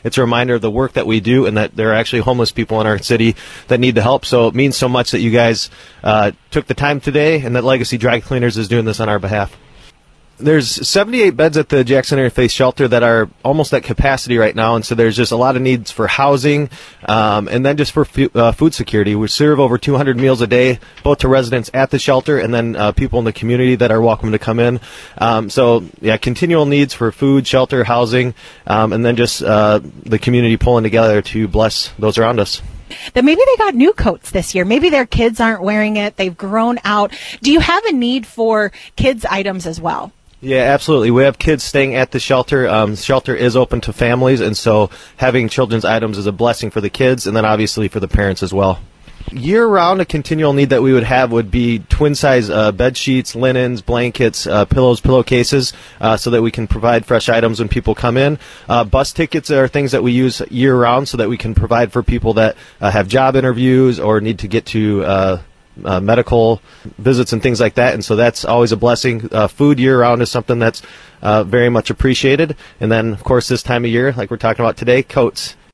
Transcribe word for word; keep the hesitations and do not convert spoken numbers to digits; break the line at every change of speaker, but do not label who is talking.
it's a reminder of the work that we do and that there are actually homeless people in our city that need the help. So it means so much that you guys uh, took the time today and that Legacy Dry Cleaners is doing this on our behalf. There's seventy-eight beds at the Jackson Interfaith Shelter that are almost at capacity right now, and so there's just a lot of needs for housing um, and then just for fu- uh, food security. We serve over two hundred meals a day, both to residents at the shelter and then uh, people in the community that are welcome to come in. Um, so, yeah, continual needs for food, shelter, housing, um, and then just uh, the community pulling together to bless those around us.
That maybe they got new coats this year. Maybe their kids aren't wearing it. They've grown out. Do you have a need for kids' items as well?
Yeah, absolutely. We have kids staying at the shelter. Um, the shelter is open to families, and so having children's items is a blessing for the kids and then obviously for the parents as well. Year-round, a continual need that we would have would be twin-size uh, bed sheets, linens, blankets, uh, pillows, pillowcases, uh, so that we can provide fresh items when people come in. Uh, bus tickets are things that we use year-round so that we can provide for people that uh, have job interviews or need to get to uh Uh, medical visits and things like that, and so that's always a blessing. Uh, food year-round is something that's uh, very much appreciated. And then, of course, this time of year, like we're talking about today, coats.